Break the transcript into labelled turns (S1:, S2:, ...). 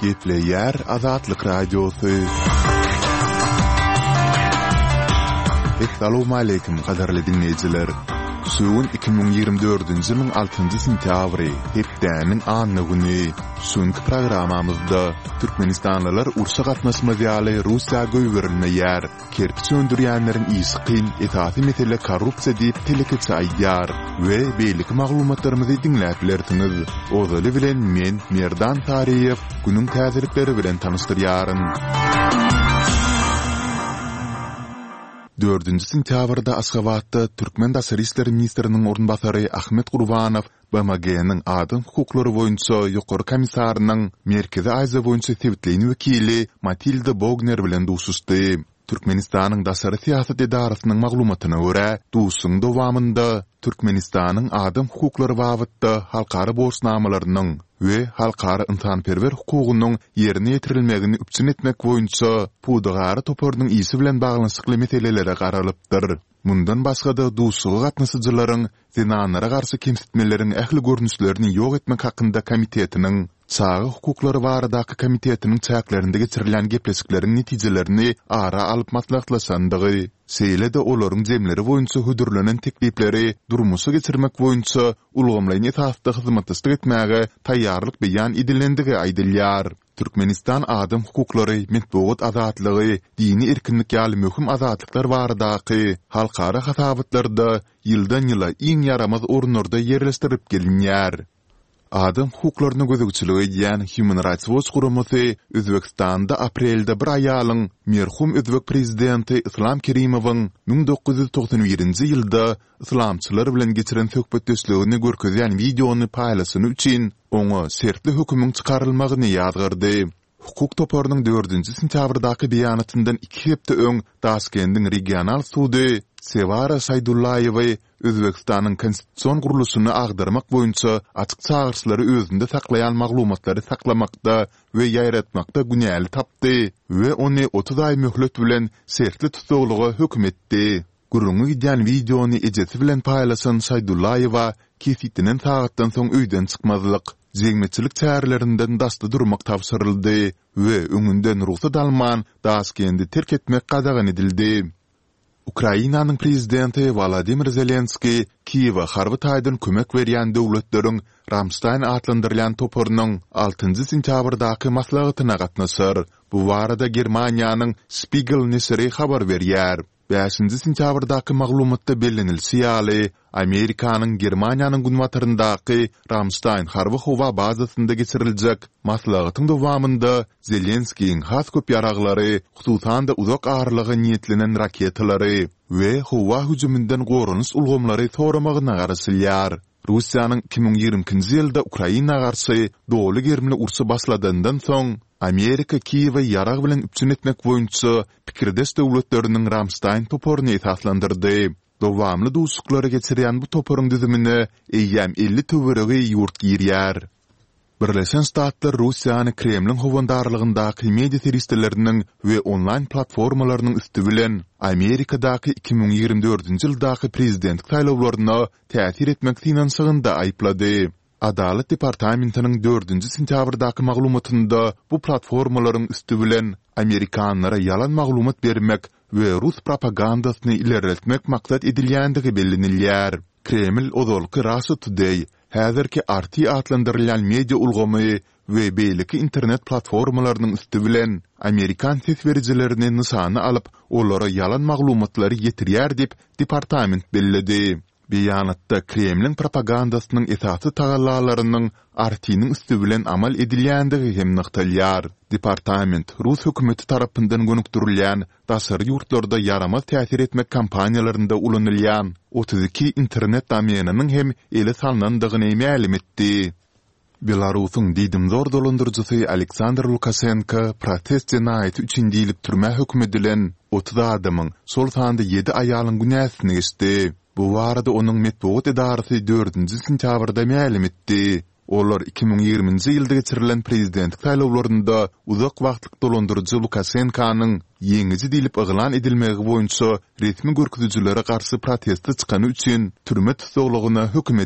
S1: Gepleyer Azatlık Radyosu. Assalamu alaykum qadarly dinleyijiler. Suun 2024-nji ýylyň 6-njy sentýabry, hepdäniň anny güni. Şonky programamyzda Türkmenistanlylar urşa gatnaşma ýaly Russiýa göýberilmeýär. Kerpiç öndürýänleriň ýyşy qyn etaty mesele korrupsiýa diýip teleketse aýdýar we beýlik maglumatlarymyzy dinläp bilersiňiz. Ozaly bilen men Merdan Tariýew günüň täzelikleri bilen tanystyryaryn. 4-nji sentýabrda Aşgabatda Türkmen Daşary işleri ministriniň orunbasary Ahmet Gurbanow BMG-niň adam hukuklary boýunça ýokary komissarynyň Merkezi Aýza boýunça täwitleýän wekili Matilda Bogner bilen duşuşdy. Türkmenistanyň daşary siýasat edarasynyň maglumatyna görä, duşuň dowamında Türkmenistanyň adam hukuklary babatda halkara borçnamalarynyň we halkara insanperwer hukugynyň ýerine ýetirilmegini üpçün etmek boýunça pudagary topornyň ýyşy bilen baglanyşykly meselelere garalypdyr. Mundan başga-da duşugy gatnaşyjylaryň zinanlara garşy kemsitmeleriň ähli görnüşlerini ýok etmek hakynda komitetiniň Çağı hukukları baradaky komitetiniň çäklerinde geçirilen gepleşikleriň netijelerini ara alyp maslahatlaşandygy, seýle-de olaryň jemleri boýunça hödürlenen teklipleri durmuşa geçirmek boýunça ulgamlaýan esasda hyzmatçylyk etmäge taýýarlyk beýan edilendigi aýdylýar. Türkmenistan adam hukuklary, medeniýet azatlygy, dini erkinlik ýaly möhüm azatlyklar baradaky halkara hasabatlarda ýyldan ýyla iň yaramaz ornlarda ýerleşdirip gelinýär. Adam hukuklaryna gözegçilik edýän Human Rights Watch guramasy Özbekistanda aprelde bir aýalyň merhum Özbek prezidenti Islam Kerimowyň 1991-nji ýylda islamçylar bilen geçiren söhbetdeşligini görkezýän videony paýlaşyny üçin oňa sertli hökümüň çykarylmagyny ýazgyrdy. Hukuk toporynyň 4-nji sentýabrdaky beýanatyndan 2 hepde öň Daşkendiň regional sudy Sevara Saydullaýewa Özbekistanyň konstitusiýon guruluşyny agdarmak boýunça açyk çağırşlary özünde saklaýan maglumatlary saklamakda we ýaýratmakda günäli tapdy we ony 30 aý möhlet bilen sertli tutuglyga hökm etdi. Gurungy gidýän videony ejesi bilen paýlaşan Saydullaýewa kesitinen sagatdan soň öýden çykmazlyk, zegmetçilik çärelerinden dasty durmak tapşyryldy we öňünden ruhsat alman Daşkendi terk etmek gadagan edildi. Ukrainanyň prezidenti Volodymyr Zelenski Kiýewa harby taýdan kömek berýän döwletleriň Ramstein adlandyrılan toporynyň 6-njy sentýabrdaky maslahatyna gatnaşar. Bu barada Germaniýanyň Spiegel nesiri habar berýär. 5-nji sentýabrdaky maglumatda bellenilse, Amerikanyň Germaniýanyň günwataryndaky Ramstein harby howa bazasynda geçiriljek maslahatyň dowamında Zelenskiň has köp ýaraglary, hususan da uzak arlygy niýetlenen raketalary we howa hüjümünden gorunuş ulgamlary soramagyna garşylýar. Russiýanyň 2020-nji ýylda Ukraina garşy doly germli ursy başladyndan soň Amerika Kiýewa ýarag bilen üpçün etmek boýunça pikirdes döwletleriniň Ramstein toporyny esaslandyrdy. Dowamly duşuklary geçirýän bu toporyň düzümine eýýäm 50 töweregi ýurt girýär. Birleşen Ştatlar Russiýany Kremliň howandarlygyndaky media terroristleriniň we online platformalarynyň üstü bilen Amerikadaky 2024-nji ýyldaky prezidentlik saýlawlaryna täsir etmek finansyagynda aýplady. Adalet Departamentiniň 4-nji sentýabrdaky maglumatynda bu platformalaryň üstü bilen Amerikanlara yalan maglumat bermek we Rus propagandasyny ilerletmek maksat edilýändigi bellenilýär. Kreml ozalky Russia Today, häzirki RT adlandyrylýan media ulgamy we beýleki internet platformalarynyň üstü bilen Amerikan sesberijilerini nysany alyp olara yalan maglumatlary ýetirýär dip departament belledi. Beýanatda Kremliň propagandasynyň esasy tagallalarynyň RT-niň üstü bilen amal edilýändigi hem nykdalýar. Departament Rus hökümeti tarapyndan gönükdirilýän daşary ýurtlarda yaramaz täsir etmek kampaniýalarynda ulanylýan 32 internet domeniniň hem ele salnandygyny ma'lum etdi. Belarusyň diýdim zor dolandyrjysy Aleksandr Lukashenko protest jenaýaty üçin diýilip türme hökm edilen 30 adamyň sol sanda 7 aýalyň günäsini geçdi. Bu barada onuň medeniýet edarasy 4-nji sentýabrda ma'lum etdi. Olar 2020-nji ýylda geçirilen prezidentlik saýlawlarynda uzak wagtlyk dolandyrjy Lukashenkanyň ýeňiji diýilip yglan edilmegi boýunça resmi görkezijilere garşy protest çykany üçin türme tutuglygyna hökm